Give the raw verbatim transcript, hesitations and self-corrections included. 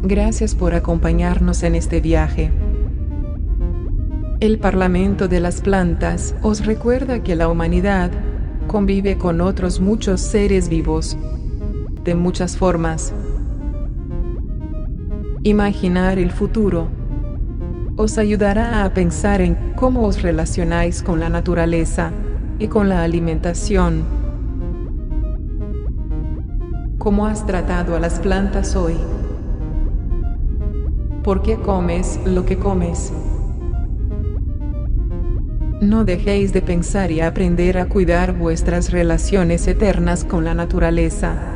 Gracias por acompañarnos en este viaje. El Parlamento de las Plantas os recuerda que la humanidad convive con otros muchos seres vivos, de muchas formas. Imaginar el futuro os ayudará a pensar en cómo os relacionáis con la naturaleza y con la alimentación. ¿Cómo has tratado a las plantas hoy? ¿Por qué comes lo que comes? No dejéis de pensar y aprender a cuidar vuestras relaciones eternas con la naturaleza.